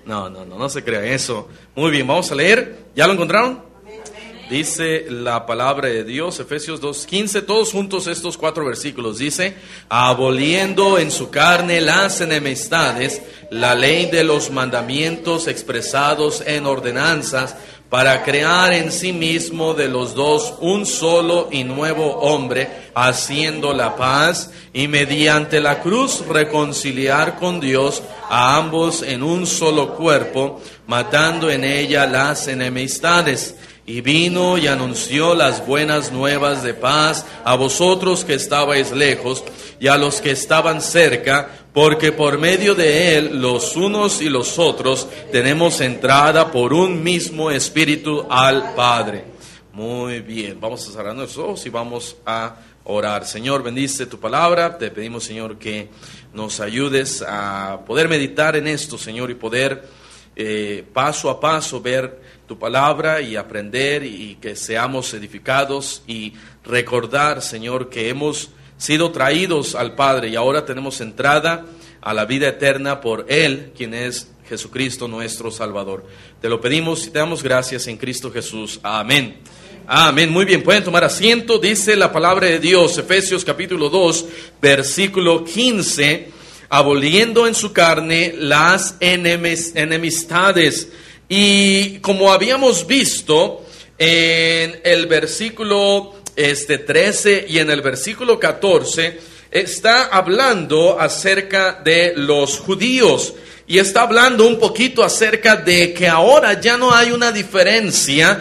No se crea eso. Muy bien, vamos a leer. ¿Ya lo encontraron? Dice la palabra de Dios, Efesios 2:15, todos juntos estos 4 versículos. Dice: aboliendo en su carne las enemistades, la ley de los mandamientos expresados en ordenanzas, para crear en sí mismo de los dos un solo y nuevo hombre, haciendo la paz, y mediante la cruz reconciliar con Dios a ambos en un solo cuerpo, matando en ella las enemistades. Y vino y anunció las buenas nuevas de paz a vosotros que estabais lejos y a los que estaban cerca, porque por medio de él los unos y los otros tenemos entrada por un mismo espíritu al Padre. Muy bien, vamos a cerrar nuestros ojos y vamos a orar. Señor, bendice tu palabra. Te pedimos, Señor, que nos ayudes a poder meditar en esto, Señor, y poder paso a paso ver tu palabra y aprender, y que seamos edificados y recordar, Señor, que hemos sido traídos al Padre y ahora tenemos entrada a la vida eterna por Él, quien es Jesucristo nuestro Salvador. Te lo pedimos y te damos gracias en Cristo Jesús. Amén. Amén. Muy bien, pueden tomar asiento. Dice la palabra de Dios, Efesios capítulo 2, versículo 15, aboliendo en su carne las enemistades. Y como habíamos visto en el versículo 13 y en el versículo 14, está hablando acerca de los judíos. Y está hablando un poquito acerca de que ahora ya no hay una diferencia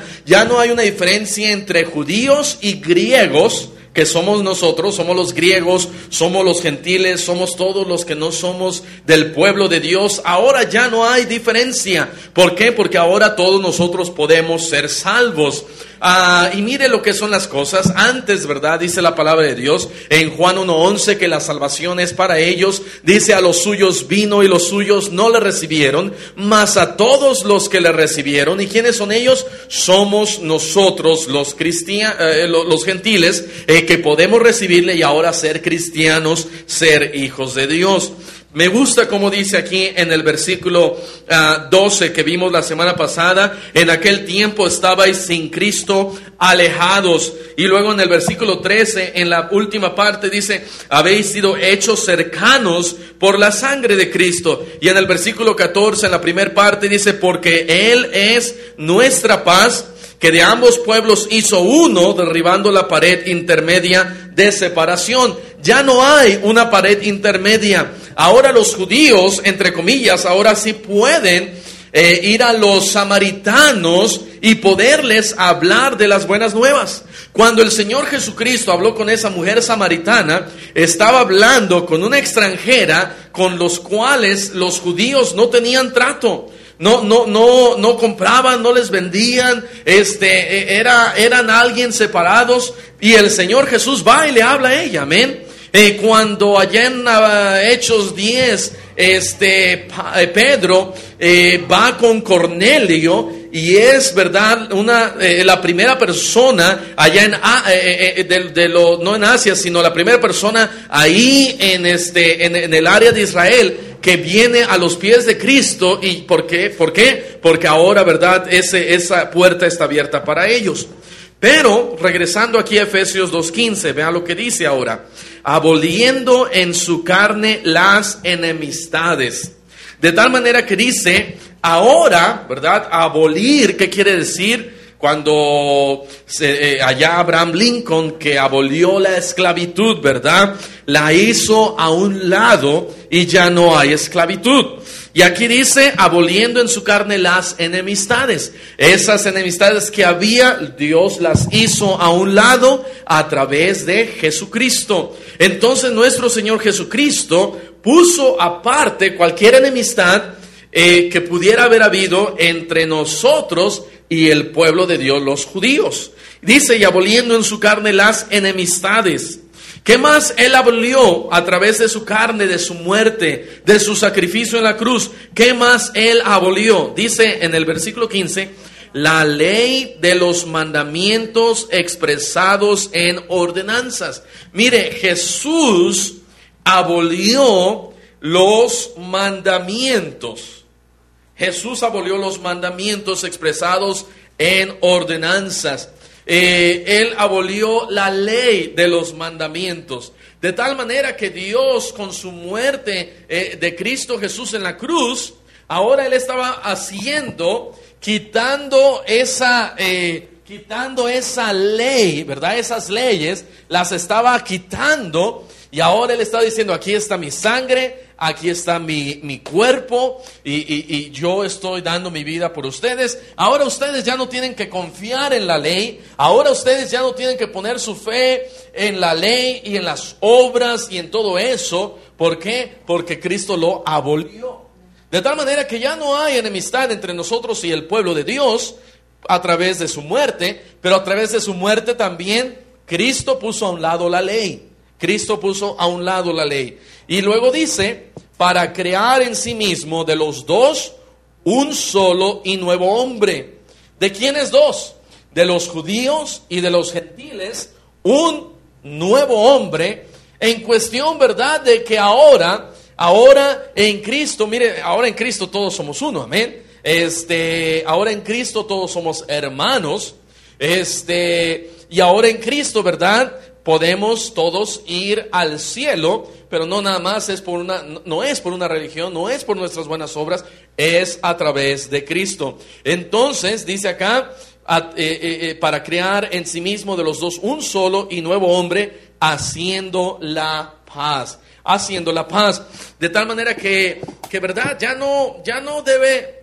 entre judíos y griegos, que somos nosotros, somos los griegos, somos los gentiles, somos todos los que no somos del pueblo de Dios. Ahora ya no hay diferencia. ¿Por qué? Porque ahora todos nosotros podemos ser salvos. Y mire lo que son las cosas. Antes, ¿verdad? Dice la palabra de Dios en Juan 1:11 que la salvación es para ellos. Dice: a los suyos vino y los suyos no le recibieron, mas a todos los que le recibieron. ¿Y quiénes son ellos? Somos nosotros los gentiles, que podemos recibirle y ahora ser cristianos, ser hijos de Dios. Me gusta como dice aquí en el versículo 12 que vimos la semana pasada: en aquel tiempo estabais sin Cristo, alejados. Y luego en el versículo 13, en la última parte, dice: habéis sido hechos cercanos por la sangre de Cristo. Y en el versículo 14, en la primera parte, dice: porque Él es nuestra paz, que de ambos pueblos hizo uno, derribando la pared intermedia de separación. Ya no hay una pared intermedia. Ahora los judíos, entre comillas, ahora sí pueden ir a los samaritanos y poderles hablar de las buenas nuevas. Cuando el Señor Jesucristo habló con esa mujer samaritana, estaba hablando con una extranjera con los cuales los judíos no tenían trato. No compraban, no les vendían, eran alguien separados, y el Señor Jesús va y le habla a ella, amén. Cuando allá en Hechos 10, Pedro va con Cornelio, y es verdad la primera persona allá no en Asia, sino la primera persona ahí en el área de Israel que viene a los pies de Cristo. ¿Y por qué? Porque ahora, verdad, esa puerta está abierta para ellos. Pero regresando aquí a Efesios 2:15, vean lo que dice ahora: aboliendo en su carne las enemistades. De tal manera que dice ahora, ¿verdad? Abolir, ¿qué quiere decir? Cuando allá Abraham Lincoln, que abolió la esclavitud, ¿verdad? La hizo a un lado y ya no hay esclavitud. Y aquí dice: aboliendo en su carne las enemistades. Esas enemistades que había, Dios las hizo a un lado a través de Jesucristo. Entonces nuestro Señor Jesucristo puso aparte cualquier enemistad que pudiera haber habido entre nosotros y el pueblo de Dios, los judíos. Dice: y aboliendo en su carne las enemistades. ¿Qué más Él abolió a través de su carne, de su muerte, de su sacrificio en la cruz? ¿Qué más Él abolió? Dice en el versículo 15: la ley de los mandamientos expresados en ordenanzas. Mire, Jesús abolió los mandamientos. Jesús abolió los mandamientos expresados en ordenanzas. Él abolió la ley de los mandamientos. De tal manera que Dios, con su muerte de Cristo Jesús en la cruz, ahora Él estaba quitando esa ley, ¿verdad? Esas leyes las estaba quitando, y ahora Él estaba diciendo: aquí está mi sangre, aquí está mi cuerpo, y yo estoy dando mi vida por ustedes. Ahora ustedes ya no tienen que confiar en la ley. Ahora ustedes ya no tienen que poner su fe en la ley y en las obras y en todo eso. ¿Por qué? Porque Cristo lo abolió. De tal manera que ya no hay enemistad entre nosotros y el pueblo de Dios a través de su muerte, pero a través de su muerte también Cristo puso a un lado la ley. Cristo puso a un lado la ley. Y luego dice: para crear en sí mismo de los dos un solo y nuevo hombre. ¿De quiénes dos? De los judíos y de los gentiles, un nuevo hombre, en cuestión, ¿verdad?, de que ahora en Cristo, mire, ahora en Cristo todos somos uno, amén. Ahora en Cristo todos somos hermanos. Y ahora en Cristo, ¿verdad?, podemos todos ir al cielo, pero no nada más no es por una religión, no es por nuestras buenas obras, es a través de Cristo. Entonces, dice acá, para crear en sí mismo de los dos un solo y nuevo hombre, haciendo la paz. Haciendo la paz. De tal manera que verdad, ya no debe.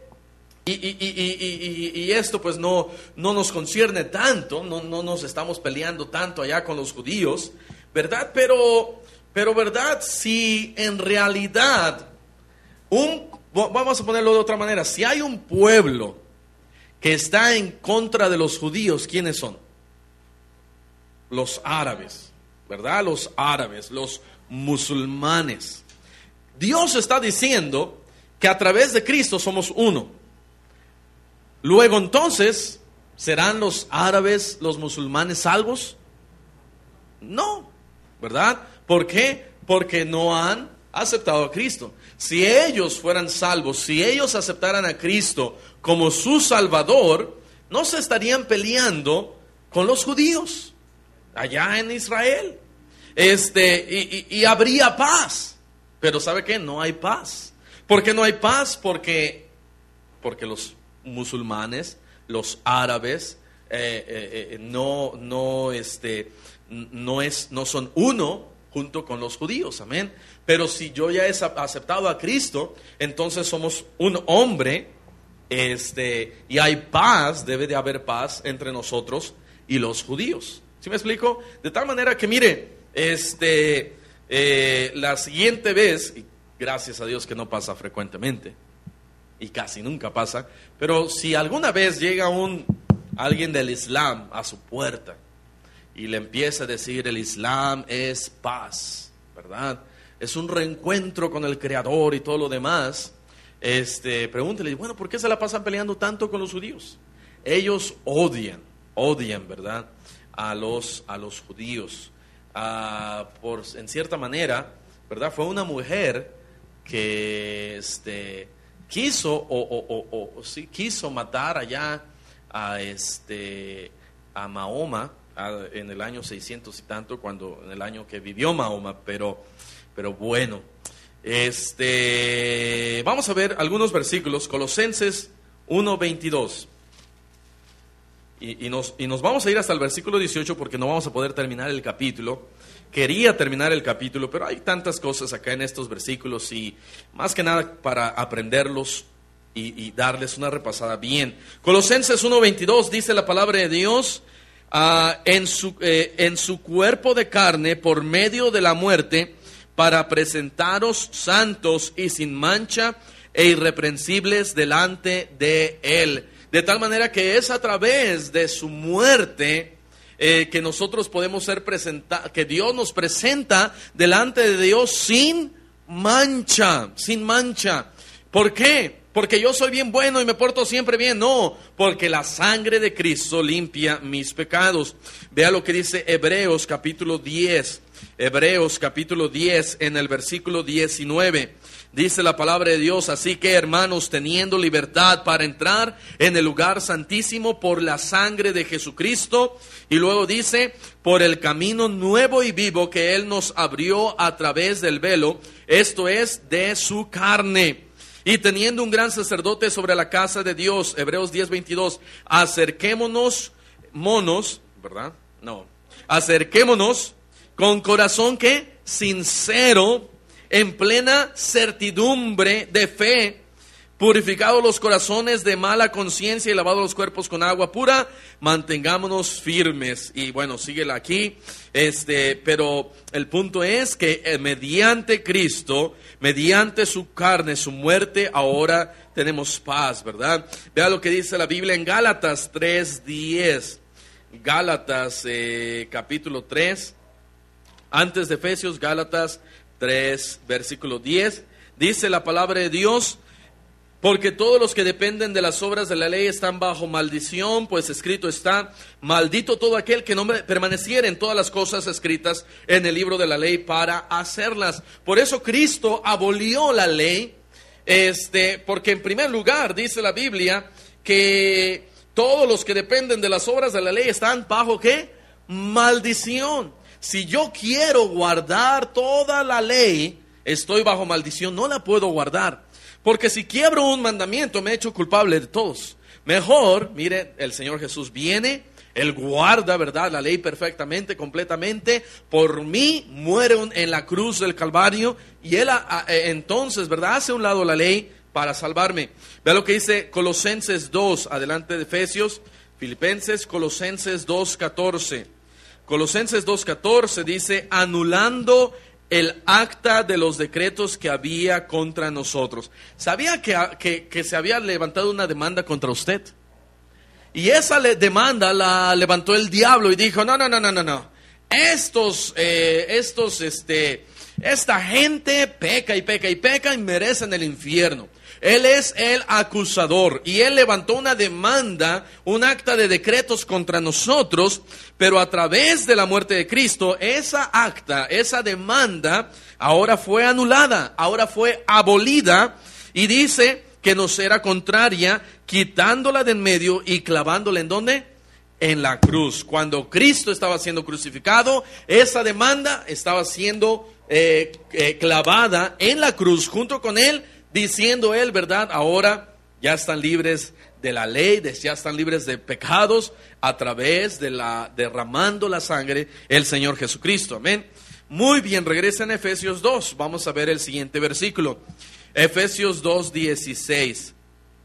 Y esto pues no nos concierne tanto, no nos estamos peleando tanto allá con los judíos, ¿verdad? Pero ¿verdad? Si en realidad vamos a ponerlo de otra manera, si hay un pueblo que está en contra de los judíos, ¿quiénes son? Los árabes, ¿verdad? Los árabes, los musulmanes. Dios está diciendo que a través de Cristo somos uno. Luego entonces, ¿serán los árabes, los musulmanes salvos? No, ¿verdad? ¿Por qué? Porque no han aceptado a Cristo. Si ellos fueran salvos, si ellos aceptaran a Cristo como su Salvador, no se estarían peleando con los judíos allá en Israel. Y habría paz. Pero ¿sabe qué? No hay paz. ¿Por qué no hay paz? Porque los musulmanes, los árabes, no son uno junto con los judíos, amén. Pero si yo ya he aceptado a Cristo, entonces somos un hombre, y hay paz, debe de haber paz entre nosotros y los judíos. ¿Sí me explico? De tal manera que mire, la siguiente vez, y gracias a Dios que no pasa frecuentemente, y casi nunca pasa, pero si alguna vez llega alguien del Islam a su puerta y le empieza a decir: el Islam es paz, ¿verdad? Es un reencuentro con el Creador y todo lo demás, pregúntele: bueno, ¿por qué se la pasan peleando tanto con los judíos? Ellos odian, ¿verdad?, a los judíos. En cierta manera, ¿verdad?, fue una mujer que quiso quiso matar allá a Mahoma en el año 600 y tanto, en el año que vivió Mahoma, pero bueno, vamos a ver algunos versículos. Colosenses 1:22, y nos vamos a ir hasta el versículo 18 porque no vamos a poder terminar el capítulo. Quería terminar el capítulo, pero hay tantas cosas acá en estos versículos, y más que nada para aprenderlos y darles una repasada bien. Colosenses 1:22 dice la palabra de Dios: en su cuerpo de carne, por medio de la muerte, para presentaros santos y sin mancha e irreprensibles delante de Él. De tal manera que es a través de su muerte que nosotros podemos ser presentados, que Dios nos presenta delante de Dios sin mancha, sin mancha. ¿Por qué? porque yo soy bien bueno y me porto siempre bien. No, porque la sangre de Cristo limpia mis pecados. Vea lo que dice Hebreos capítulo 10. Hebreos capítulo 10 en el versículo 19. Dice la palabra de Dios: así que, hermanos, teniendo libertad para entrar en el lugar santísimo por la sangre de Jesucristo, y luego dice, por el camino nuevo y vivo que Él nos abrió a través del velo, esto es, de su carne. Y teniendo un gran sacerdote sobre la casa de Dios, Hebreos 10:22, acerquémonos con corazón que sincero, en plena certidumbre de fe, purificados los corazones de mala conciencia y lavados los cuerpos con agua pura, mantengámonos firmes. Y bueno, síguela aquí, pero el punto es que mediante Cristo, mediante su carne, su muerte, ahora tenemos paz, ¿verdad? Vea lo que dice la Biblia en Gálatas 3:10. Gálatas capítulo 3, antes de Efesios, Gálatas 3, versículo 10, dice la palabra de Dios: porque todos los que dependen de las obras de la ley están bajo maldición, pues escrito está, maldito todo aquel que no permaneciera en todas las cosas escritas en el libro de la ley para hacerlas. Por eso Cristo abolió la ley, porque en primer lugar dice la Biblia que todos los que dependen de las obras de la ley están bajo ¿qué? Maldición. Si yo quiero guardar toda la ley, estoy bajo maldición, no la puedo guardar. Porque si quiebro un mandamiento, me he hecho culpable de todos. Mejor, mire, el Señor Jesús viene, Él guarda, ¿verdad?, la ley perfectamente, completamente. Por mí muere en la cruz del Calvario. Y Él entonces, ¿verdad?, hace a un lado la ley para salvarme. Vea lo que dice Colosenses 2, adelante de Efesios, Filipenses, Colosenses 2:14. Colosenses 2:14 dice, anulando el acta de los decretos que había contra nosotros. ¿Sabía que se había levantado una demanda contra usted? Y esa demanda la levantó el diablo y dijo, no. Esta gente peca y merecen el infierno. Él es el acusador y Él levantó una demanda, un acta de decretos contra nosotros, pero a través de la muerte de Cristo, esa acta, esa demanda, ahora fue anulada, ahora fue abolida, y dice que nos era contraria, quitándola de en medio y clavándola ¿en dónde? En la cruz. Cuando Cristo estaba siendo crucificado, esa demanda estaba siendo clavada en la cruz junto con Él, diciendo Él, ¿verdad? Ahora ya están libres de la ley, ya están libres de pecados a través de derramando la sangre el Señor Jesucristo. Amén. Muy bien, regresen a Efesios 2. Vamos a ver el siguiente versículo. Efesios 2:16.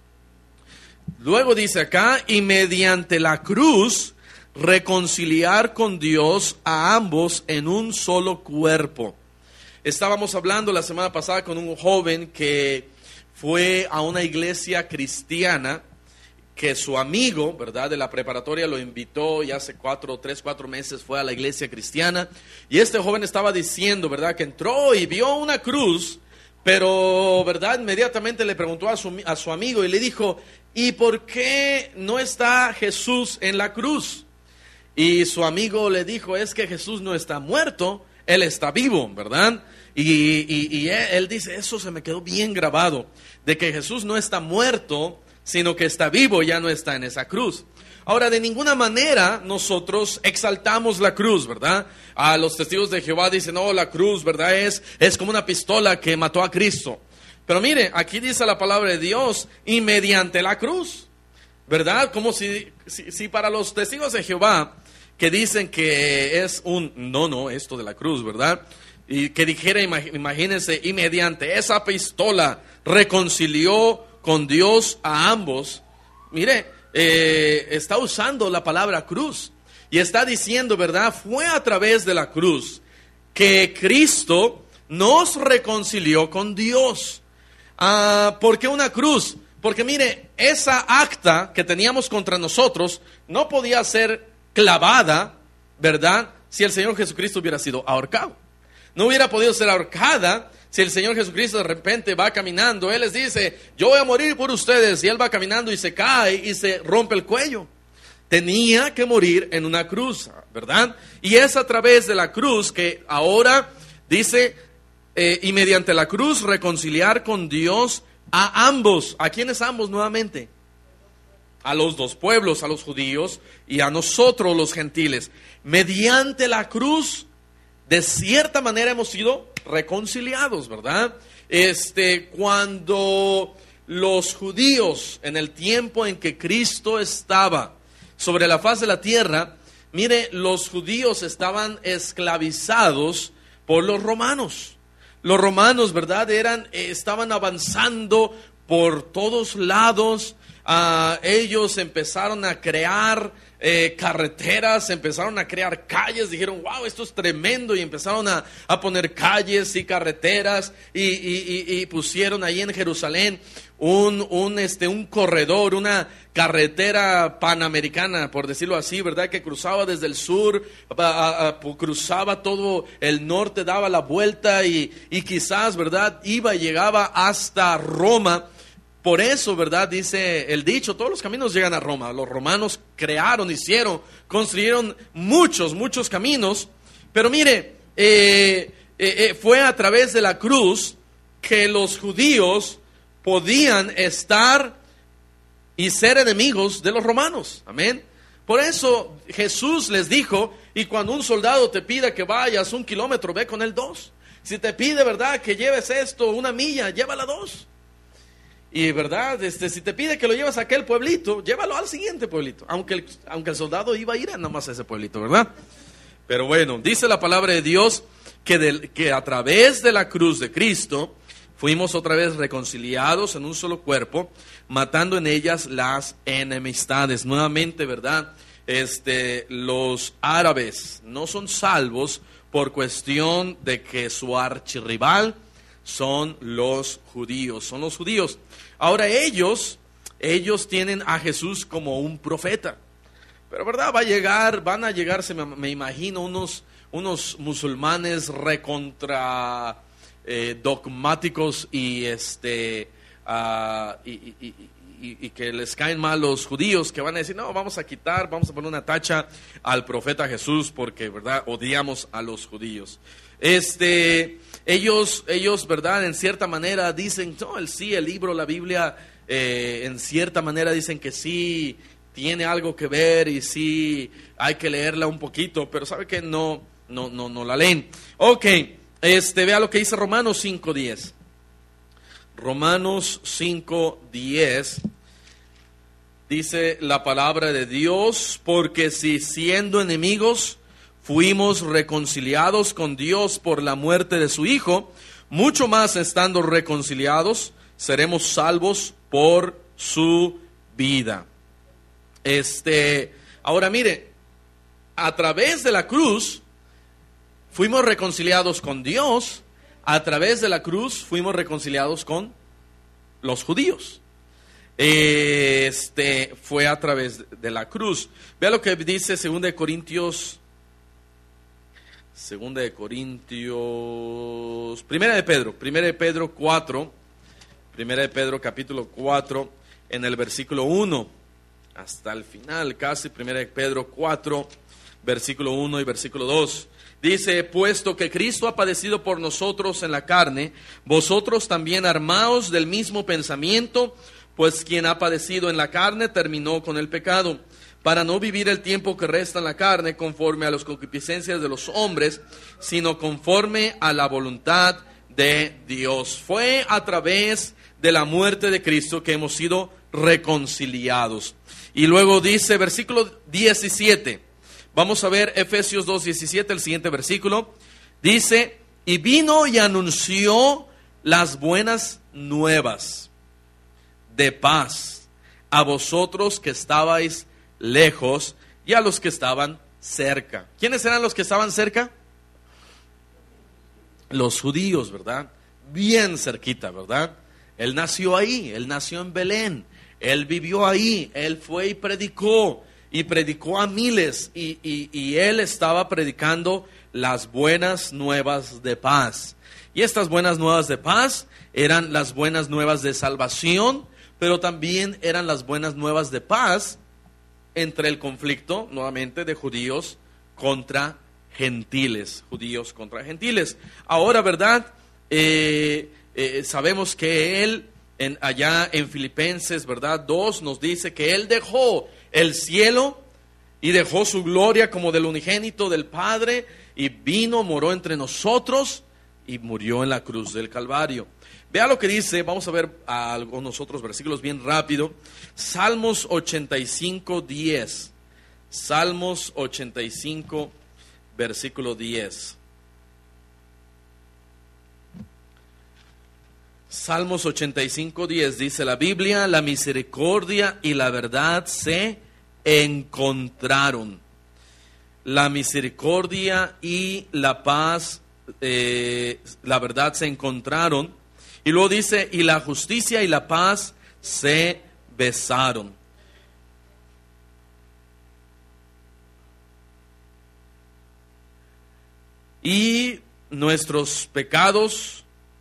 Luego dice acá, y mediante la cruz reconciliar con Dios a ambos en un solo cuerpo. Estábamos hablando la semana pasada con un joven que fue a una iglesia cristiana, que su amigo, ¿verdad?, de la preparatoria lo invitó, y hace 4 meses fue a la iglesia cristiana, y este joven estaba diciendo, ¿verdad?, que entró y vio una cruz, pero, ¿verdad?, inmediatamente le preguntó a su amigo y le dijo, ¿y por qué no está Jesús en la cruz? Y su amigo le dijo, es que Jesús no está muerto, Él está vivo, ¿verdad? Y él dice, eso se me quedó bien grabado, de que Jesús no está muerto, sino que está vivo, ya no está en esa cruz. Ahora, de ninguna manera nosotros exaltamos la cruz, ¿verdad? A los testigos de Jehová dicen, no, la cruz, ¿verdad? Es como una pistola que mató a Cristo. Pero mire, aquí dice la palabra de Dios, y mediante la cruz, ¿verdad? Como si para los testigos de Jehová, que dicen que es un no, esto de la cruz, ¿verdad? Y que dijera, imagínense, y mediante esa pistola reconcilió con Dios a ambos. Mire, está usando la palabra cruz y está diciendo, ¿verdad? Fue a través de la cruz que Cristo nos reconcilió con Dios. ¿Por qué una cruz? Porque mire, esa acta que teníamos contra nosotros no podía ser clavada, ¿verdad?, si el Señor Jesucristo hubiera sido ahorcado. No hubiera podido ser ahorcada Si el Señor Jesucristo de repente va caminando, Él les dice, yo voy a morir por ustedes, y Él va caminando y se cae y se rompe el cuello. Tenía que morir en una cruz, ¿verdad? Y es a través de la cruz que ahora dice, y mediante la cruz reconciliar con Dios a ambos. ¿A quiénes ambos nuevamente? A los dos pueblos, a los judíos y a nosotros los gentiles. Mediante la cruz, de cierta manera hemos sido reconciliados, ¿verdad? Cuando los judíos, en el tiempo en que Cristo estaba sobre la faz de la tierra, mire, los judíos estaban esclavizados por los romanos. Los romanos, ¿verdad? Estaban avanzando por todos lados. Ellos empezaron a crear carreteras, empezaron a crear calles, dijeron, wow, esto es tremendo, y empezaron a poner calles y carreteras, y pusieron ahí en Jerusalén un corredor, una carretera panamericana, por decirlo así, ¿verdad? Que cruzaba desde el sur, cruzaba todo el norte, daba la vuelta y quizás, ¿verdad? Iba y llegaba hasta Roma. Por eso, ¿verdad? Dice el dicho, todos los caminos llegan a Roma. Los romanos crearon, construyeron muchos caminos. Pero mire, fue a través de la cruz que los judíos podían estar y ser enemigos de los romanos. Amén. Por eso Jesús les dijo, y cuando un soldado te pida que vayas 1 kilómetro, ve con él 2. Si te pide, ¿verdad?, que lleves esto 1 milla, llévala 2. Y verdad, si te pide que lo lleves a aquel pueblito, llévalo al siguiente pueblito, aunque el soldado iba a ir a nada más a ese pueblito, ¿verdad? Pero bueno, dice la palabra de Dios que a través de la cruz de Cristo fuimos otra vez reconciliados en un solo cuerpo, matando en ellas las enemistades. Nuevamente, ¿verdad? Los árabes no son salvos por cuestión de que su archirrival son los judíos. Ahora ellos tienen a Jesús como un profeta. Pero verdad, van a llegarse, me imagino, unos musulmanes recontra dogmáticos y que les caen mal los judíos, que van a decir, no, vamos a poner una tacha al profeta Jesús porque, verdad, odiamos a los judíos. Ellos, ¿verdad?, en cierta manera dicen, no, el libro, la Biblia, en cierta manera dicen que sí tiene algo que ver y sí hay que leerla un poquito, pero sabe que no la leen. Ok, vea lo que dice Romanos 5:10. Romanos 5:10 dice la palabra de Dios, porque si siendo enemigos fuimos reconciliados con Dios por la muerte de su Hijo, mucho más estando reconciliados, seremos salvos por su vida. Ahora mire, a través de la cruz fuimos reconciliados con Dios, a través de la cruz fuimos reconciliados con los judíos. Fue a través de la cruz. Vea lo que dice 2 de Corintios 1 de Pedro 4, 1 de Pedro capítulo 4, en el versículo 1, hasta el final casi, 1 de Pedro 4, versículo 1 y versículo 2. Dice, puesto que Cristo ha padecido por nosotros en la carne, vosotros también armaos del mismo pensamiento, pues quien ha padecido en la carne terminó con el pecado, para no vivir el tiempo que resta en la carne conforme a las concupiscencias de los hombres, sino conforme a la voluntad de Dios. Fue a través de la muerte de Cristo que hemos sido reconciliados. Y luego dice, versículo 17, vamos a ver Efesios 2:17, el siguiente versículo, dice, y vino y anunció las buenas nuevas de paz a vosotros que estabais lejos y a los que estaban cerca. ¿Quiénes eran los que estaban cerca? Los judíos, ¿verdad? Bien cerquita, ¿verdad? Él nació ahí, él nació en Belén, él vivió ahí, él fue y predicó. y predicó a miles, y él estaba predicando las buenas nuevas de paz. Y estas buenas nuevas de paz eran las buenas nuevas de salvación, pero también eran las buenas nuevas de paz entre el conflicto, nuevamente, de judíos contra gentiles. Judíos contra gentiles. Ahora, ¿verdad? Sabemos que él, allá en Filipenses, ¿verdad? 2 nos dice que él dejó el cielo y dejó su gloria como del unigénito del Padre y vino, moró entre nosotros y murió en la cruz del Calvario. Vea lo que dice, vamos a ver algunos otros versículos bien rápido. Salmos 85, 10. Salmos 85, versículo 10. Salmos 85, 10 dice la Biblia: la misericordia y la verdad se encontraron. La misericordia y la paz, la verdad se encontraron. Y luego dice: y la justicia y la paz se besaron. Y nuestros pecados,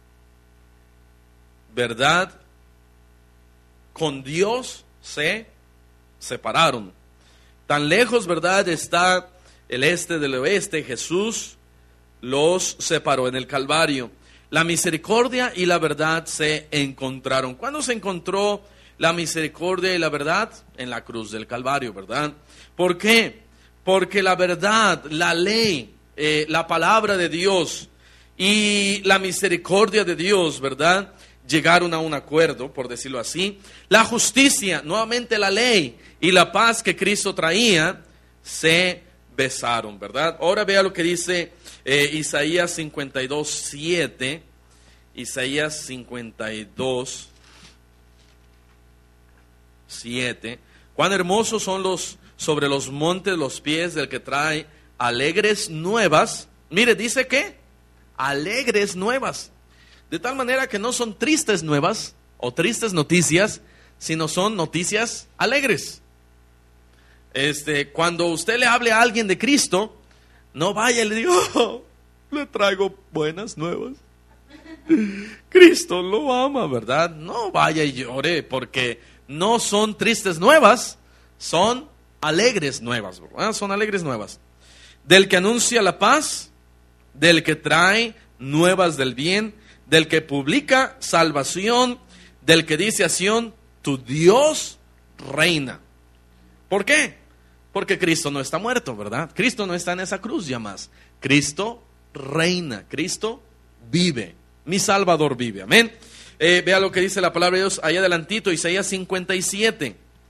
¿verdad?, con Dios se separaron. Tan lejos, ¿verdad?, está el este del oeste. Jesús los separó en el Calvario. La misericordia y la verdad se encontraron. ¿Cuándo se encontró la misericordia y la verdad? En la cruz del Calvario, ¿verdad? ¿Por qué? Porque la verdad, la ley, la palabra de Dios y la misericordia de Dios, ¿verdad?, llegaron a un acuerdo, por decirlo así. La justicia, nuevamente la ley y la paz que Cristo traía, se besaron, ¿verdad? Ahora vea lo que dice Isaías 52, 7. Isaías 52, 7. Cuán hermosos son sobre los montes los pies del que trae alegres nuevas. Mire, dice que alegres nuevas. De tal manera que no son tristes nuevas o tristes noticias, sino son noticias alegres. Cuando usted le hable a alguien de Cristo, no vaya y le diga: oh, le traigo buenas nuevas. Cristo lo ama, ¿verdad? No vaya y llore, porque no son tristes nuevas, son alegres nuevas, ¿verdad? Son alegres nuevas. Del que anuncia la paz, del que trae nuevas del bien, del que publica salvación, del que dice a Sión: tu Dios reina. ¿Por qué? Porque Cristo no está muerto, ¿verdad? Cristo no está en esa cruz ya más. Cristo reina, Cristo vive. Mi Salvador vive, amén. Vea lo que dice la palabra de Dios ahí adelantito, Isaías 57.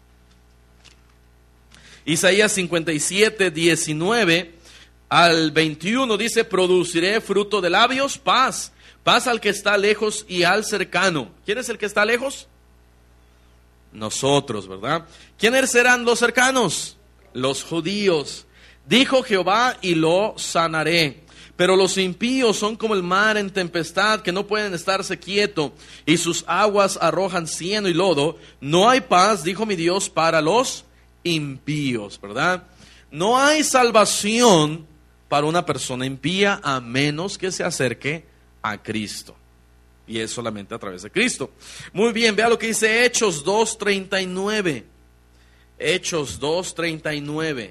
Isaías 57, 19 al 21 dice: produciré fruto de labios, paz. Paz al que está lejos y al cercano. ¿Quién es el que está lejos? Nosotros, ¿verdad? ¿Quiénes serán los cercanos? Los judíos. Dijo Jehová y lo sanaré. Pero los impíos son como el mar en tempestad, que no pueden estarse quieto, y sus aguas arrojan cieno y lodo. No hay paz, dijo mi Dios, para los impíos, ¿verdad? No hay salvación para una persona impía a menos que se acerque a Cristo. Y es solamente a través de Cristo. Muy bien, vea lo que dice Hechos 2:39. Hechos 2:39.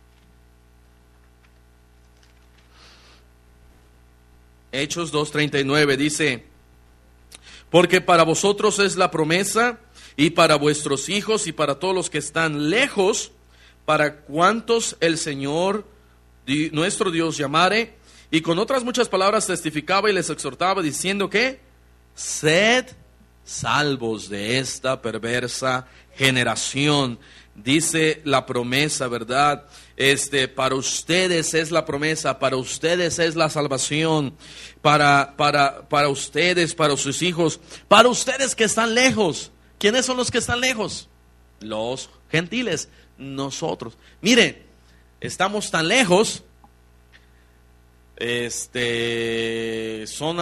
Hechos 2:39 dice: porque para vosotros es la promesa, y para vuestros hijos, y para todos los que están lejos, para cuantos el Señor nuestro Dios llamare. Y con otras muchas palabras testificaba y les exhortaba, diciendo que sed salvos de esta perversa generación. Dice la promesa, ¿verdad? Para ustedes es la promesa, para ustedes es la salvación, para ustedes, para sus hijos, para ustedes que están lejos. ¿Quiénes son los que están lejos? Los gentiles, nosotros. Mire, estamos tan lejos. Son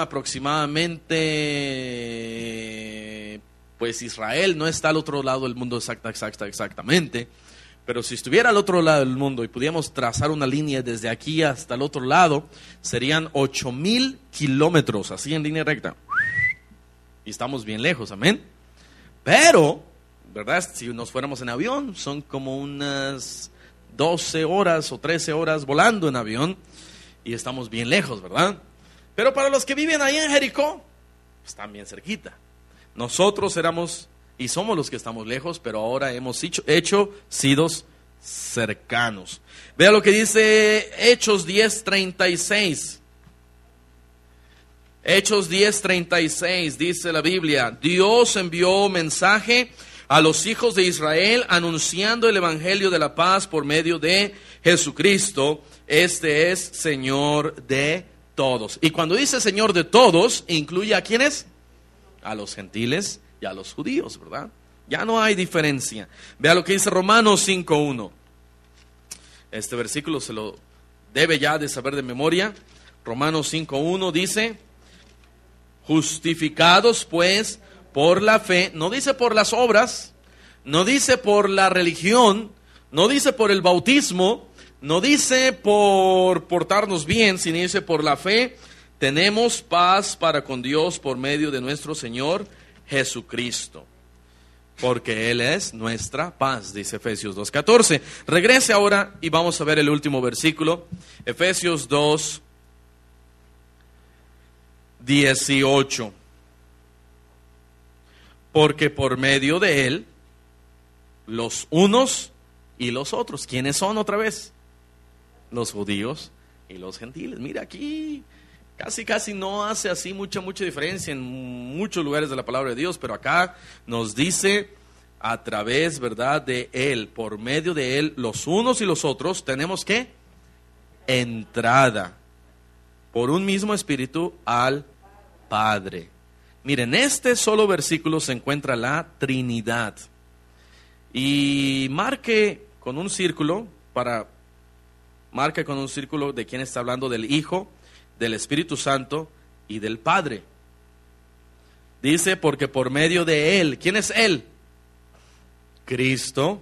aproximadamente, pues Israel no está al otro lado del mundo exactamente, Pero si estuviera al otro lado del mundo y pudiéramos trazar una línea desde aquí hasta el otro lado, serían 8,000 kilómetros, así en línea recta. Y estamos bien lejos, amén. Pero, ¿verdad? Si nos fuéramos en avión, son como unas 12 horas o 13 horas volando en avión. Y estamos bien lejos, ¿verdad? Pero para los que viven ahí en Jericó, están bien cerquita. Nosotros éramos y somos los que estamos lejos, pero ahora hemos sido cercanos. Vea lo que dice Hechos 10:36. Hechos 10:36 dice la Biblia: Dios envió mensaje a los hijos de Israel anunciando el evangelio de la paz por medio de Jesucristo. Este es Señor de todos. Y cuando dice Señor de todos, incluye ¿a quiénes? A los gentiles y a los judíos, ¿verdad? Ya no hay diferencia. Vea lo que dice Romanos 5:1. Este versículo se lo debe ya de saber de memoria. Romanos 5:1 dice: justificados pues por la fe, no dice por las obras, no dice por la religión, no dice por el bautismo, no dice por portarnos bien, sino dice por la fe, tenemos paz para con Dios por medio de nuestro Señor Jesucristo, porque Él es nuestra paz, dice Efesios 2:14. Regrese ahora y vamos a ver el último versículo, Efesios 2:18. Porque por medio de Él, los unos y los otros, ¿quiénes son otra vez? Los judíos y los gentiles. Mira aquí, casi no hace así mucha diferencia en muchos lugares de la palabra de Dios, pero acá nos dice a través, ¿verdad?, de Él, por medio de Él, los unos y los otros, tenemos ¿qué? Entrada por un mismo espíritu al Padre. Miren, en este solo versículo se encuentra la Trinidad. Y marque con un círculo de quién está hablando: del Hijo, del Espíritu Santo y del Padre. Dice, porque por medio de Él, ¿quién es Él? Cristo.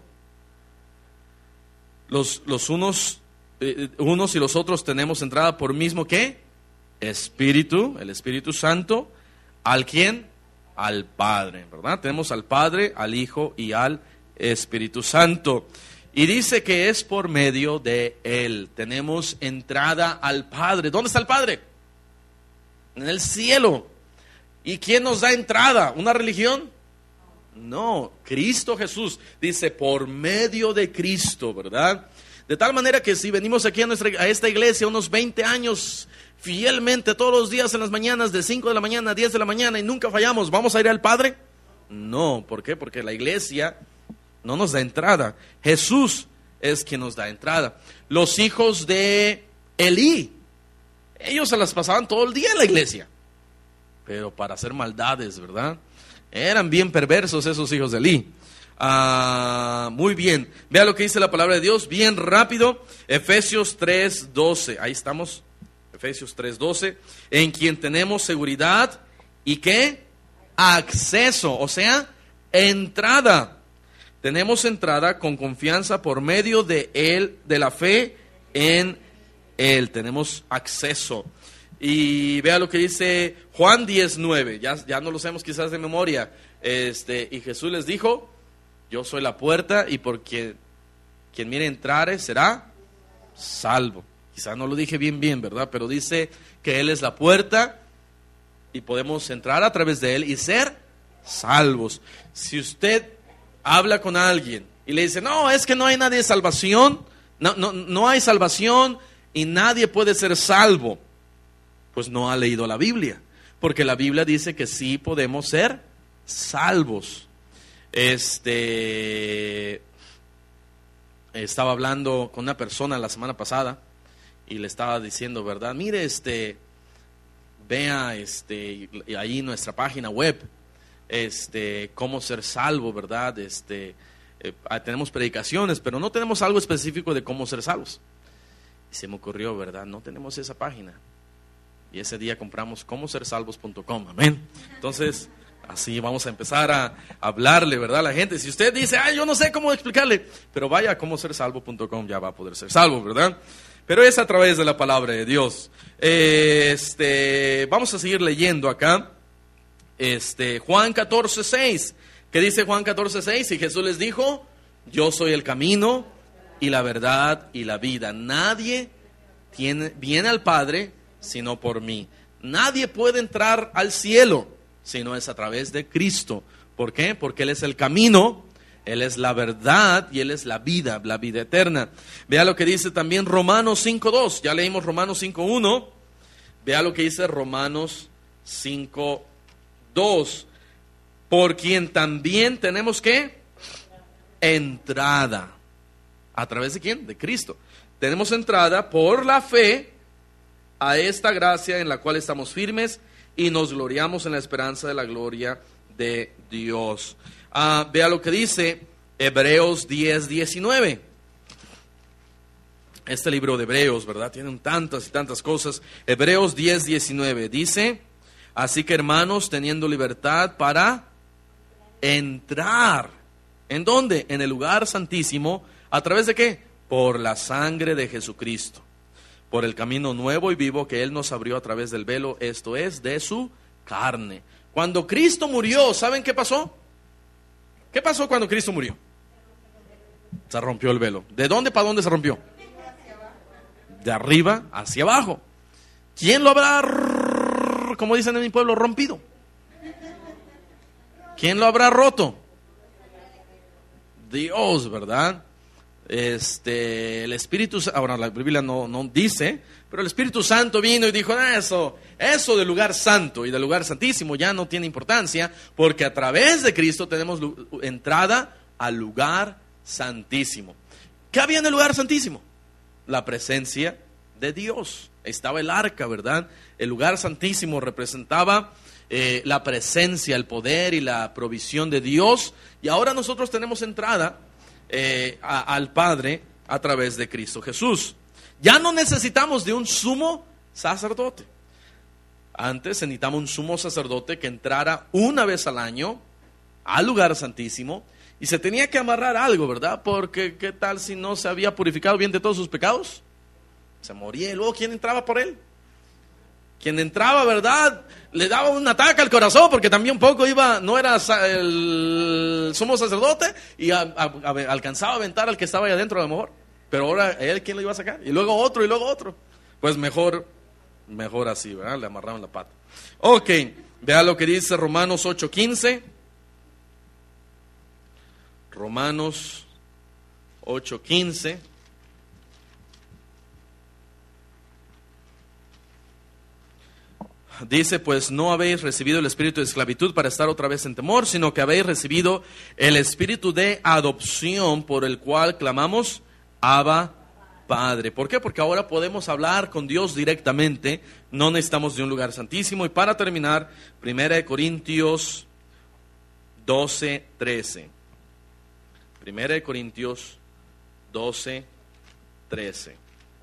Los unos y los otros tenemos entrada por mismo ¿qué? Espíritu, el Espíritu Santo. ¿Al quién? Al Padre, ¿verdad? Tenemos al Padre, al Hijo y al Espíritu Santo. Y dice que es por medio de Él. Tenemos entrada al Padre. ¿Dónde está el Padre? En el cielo. ¿Y quién nos da entrada? ¿Una religión? No, Cristo Jesús. Dice por medio de Cristo, ¿verdad? De tal manera que si venimos aquí a esta iglesia unos 20 años fielmente todos los días en las mañanas, de 5 de la mañana a 10 de la mañana, y nunca fallamos, ¿vamos a ir al Padre? No, ¿por qué? Porque la iglesia no nos da entrada. Jesús es quien nos da entrada. Los hijos de Elí, ellos se las pasaban todo el día en la iglesia, pero para hacer maldades, ¿verdad? Eran bien perversos esos hijos de Elí. Muy bien, vea lo que dice la palabra de Dios, bien rápido. Efesios 3:12, ahí estamos. Efesios 3:12, en quien tenemos seguridad y ¿qué? Acceso, o sea, entrada. Tenemos entrada con confianza por medio de Él, de la fe en Él. Tenemos acceso. Y vea lo que dice Juan 10:9, ya no lo sabemos quizás de memoria. Y Jesús les dijo: yo soy la puerta, y por quien mire entrare será salvo. Quizás no lo dije bien, ¿verdad? Pero dice que Él es la puerta y podemos entrar a través de Él y ser salvos. Si usted habla con alguien y le dice: no, es que no hay nadie de salvación, no hay salvación y nadie puede ser salvo, pues no ha leído la Biblia, porque la Biblia dice que sí podemos ser salvos. Estaba hablando con una persona la semana pasada y le estaba diciendo, ¿verdad? Mire, vea, ahí nuestra página web, cómo ser salvo, ¿verdad? Tenemos predicaciones, pero no tenemos algo específico de cómo ser salvos. Y se me ocurrió, ¿verdad? No tenemos esa página. Y ese día compramos comosersalvos.com, amén. Entonces, Así vamos a empezar a hablarle, ¿verdad? A la gente. Si usted dice, ay, yo no sé cómo explicarle, pero vaya a comosersalvo.com, ya va a poder ser salvo, ¿verdad? Pero es a través de la palabra de Dios. Vamos a seguir leyendo acá. Juan 14:6. ¿Qué dice Juan 14:6? Y Jesús les dijo, yo soy el camino y la verdad y la vida. Nadie viene al Padre sino por mí. Nadie puede entrar al cielo sino es a través de Cristo. ¿Por qué? Porque Él es el camino, Él es la verdad y Él es la vida eterna. Vea lo que dice también Romanos 5:2. Ya leímos Romanos 5:1. Vea lo que dice Romanos 5:2. Por quien también tenemos que entrada. ¿A través de quién? De Cristo. Tenemos entrada por la fe a esta gracia en la cual estamos firmes y nos gloriamos en la esperanza de la gloria de Dios. Vea lo que dice Hebreos 10:19. Este libro de Hebreos, ¿verdad? Tienen tantas y tantas cosas. Hebreos 10:19 dice, así que hermanos, teniendo libertad para entrar. ¿En dónde? En el lugar santísimo. ¿A través de qué? Por la sangre de Jesucristo. Por el camino nuevo y vivo que Él nos abrió a través del velo, esto es, de su carne. Cuando Cristo murió, ¿saben qué pasó? ¿Qué pasó cuando Cristo murió? Se rompió el velo. ¿De dónde para dónde se rompió? De arriba hacia abajo. ¿Quién lo habrá, como dicen en mi pueblo, rompido? ¿Quién lo habrá roto? Dios, ¿verdad? El Espíritu Santo, ahora la Biblia no dice, pero el Espíritu Santo vino y dijo, eso del lugar santo y del lugar santísimo ya no tiene importancia, porque a través de Cristo tenemos entrada al lugar santísimo. ¿Qué había en el lugar santísimo? La presencia de Dios. Estaba el arca, ¿verdad? El lugar santísimo representaba la presencia, el poder y la provisión de Dios, y ahora nosotros tenemos entrada al Padre a través de Cristo Jesús. Ya no necesitamos de un sumo sacerdote. Antes necesitamos un sumo sacerdote que entrara una vez al año al lugar santísimo y se tenía que amarrar algo, ¿verdad? Porque ¿qué tal si no se había purificado bien de todos sus pecados? Se moría y luego ¿quién entraba por él? Quien entraba, ¿verdad? Le daba un ataque al corazón porque también poco no era el sumo sacerdote y alcanzaba a aventar al que estaba ahí adentro a lo mejor. Pero ahora él, ¿quién lo iba a sacar? Y luego otro y luego otro. Pues mejor así, ¿verdad? Le amarraron la pata. Ok, vea lo que dice Romanos 8:15. Romanos 8:15. Dice, pues no habéis recibido el espíritu de esclavitud para estar otra vez en temor, sino que habéis recibido el espíritu de adopción por el cual clamamos, Abba, Padre. ¿Por qué? Porque ahora podemos hablar con Dios directamente, no necesitamos de un lugar santísimo. Y para terminar, 1 Corintios 12:13. 1 Corintios 12:13.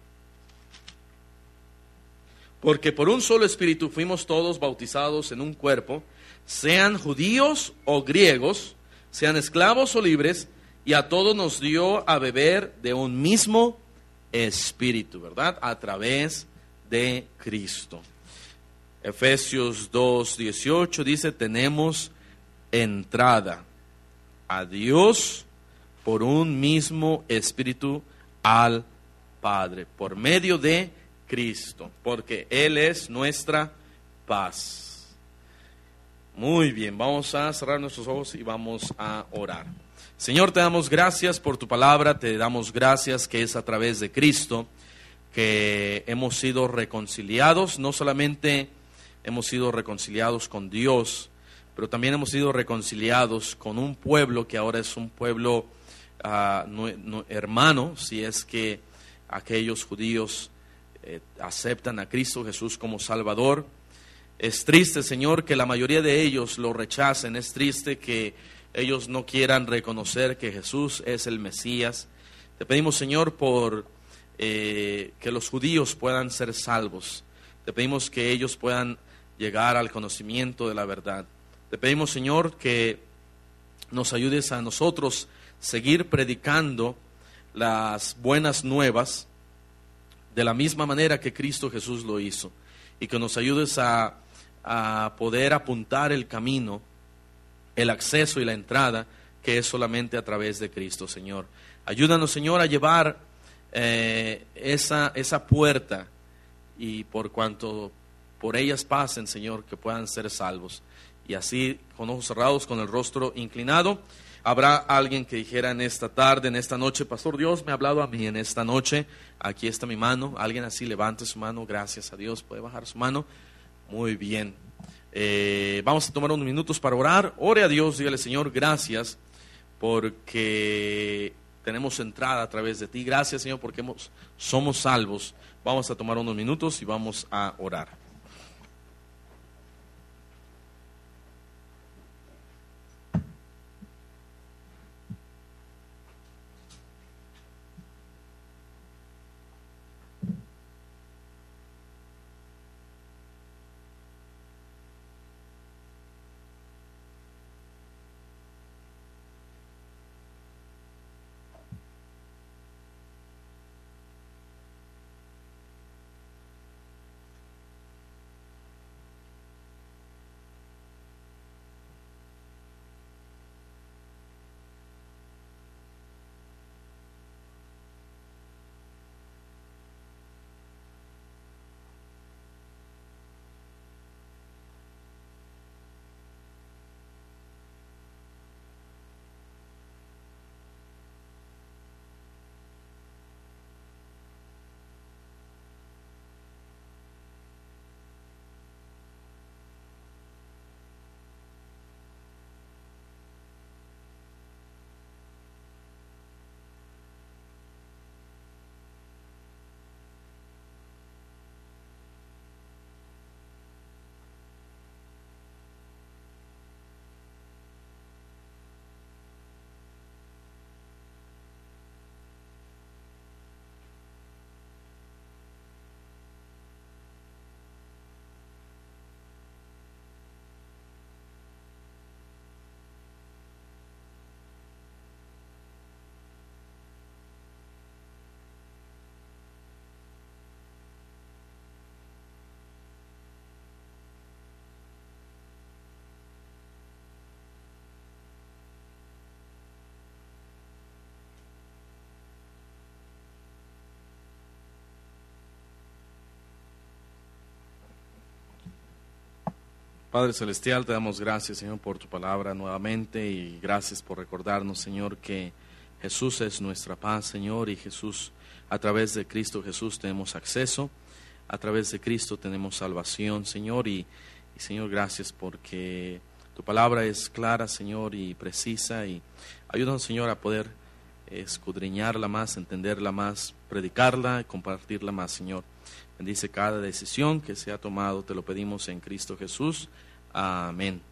Porque por un solo espíritu fuimos todos bautizados en un cuerpo, sean judíos o griegos, sean esclavos o libres, y a todos nos dio a beber de un mismo espíritu, ¿verdad? A través de Cristo. Efesios 2:18 dice, tenemos entrada a Dios por un mismo espíritu al Padre, por medio de Cristo, porque Él es nuestra paz. Muy bien, vamos a cerrar nuestros ojos y vamos a orar. Señor, te damos gracias por tu palabra, te damos gracias que es a través de Cristo que hemos sido reconciliados. No solamente hemos sido reconciliados con Dios, pero también hemos sido reconciliados con un pueblo que ahora es un pueblo hermano, si es que aquellos judíos aceptan a Cristo Jesús como Salvador. Es triste, Señor, que la mayoría de ellos lo rechacen. Es triste que ellos no quieran reconocer que Jesús es el Mesías. Te pedimos, Señor, por que los judíos puedan ser salvos. Te pedimos que ellos puedan llegar al conocimiento de la verdad. Te pedimos, Señor, que nos ayudes a nosotros seguir predicando las buenas nuevas de la misma manera que Cristo Jesús lo hizo, y que nos ayudes a poder apuntar el camino, el acceso y la entrada, que es solamente a través de Cristo, Señor. Ayúdanos, Señor, a llevar esa puerta, y por cuanto por ellas pasen, Señor, que puedan ser salvos. Y así, con ojos cerrados, con el rostro inclinado, habrá alguien que dijera en esta tarde, en esta noche: Pastor, Dios me ha hablado a mí en esta noche, aquí está mi mano. Alguien así, levante su mano. Gracias a Dios. Puede bajar su mano. Muy bien. Vamos a tomar unos minutos para orar. Ore a Dios, dígale: Señor, gracias porque tenemos entrada a través de ti. Gracias, Señor, porque somos salvos. Vamos a tomar unos minutos y vamos a orar. Padre Celestial, te damos gracias, Señor, por tu palabra nuevamente, y gracias por recordarnos, Señor, que Jesús es nuestra paz, Señor, y Jesús, a través de Cristo Jesús tenemos acceso, a través de Cristo tenemos salvación, Señor, y Señor, gracias porque tu palabra es clara, Señor, y precisa, y ayúdanos, Señor, a poder escudriñarla más, entenderla más, predicarla y compartirla más, Señor. Bendice cada decisión que se ha tomado, te lo pedimos en Cristo Jesús. Amén.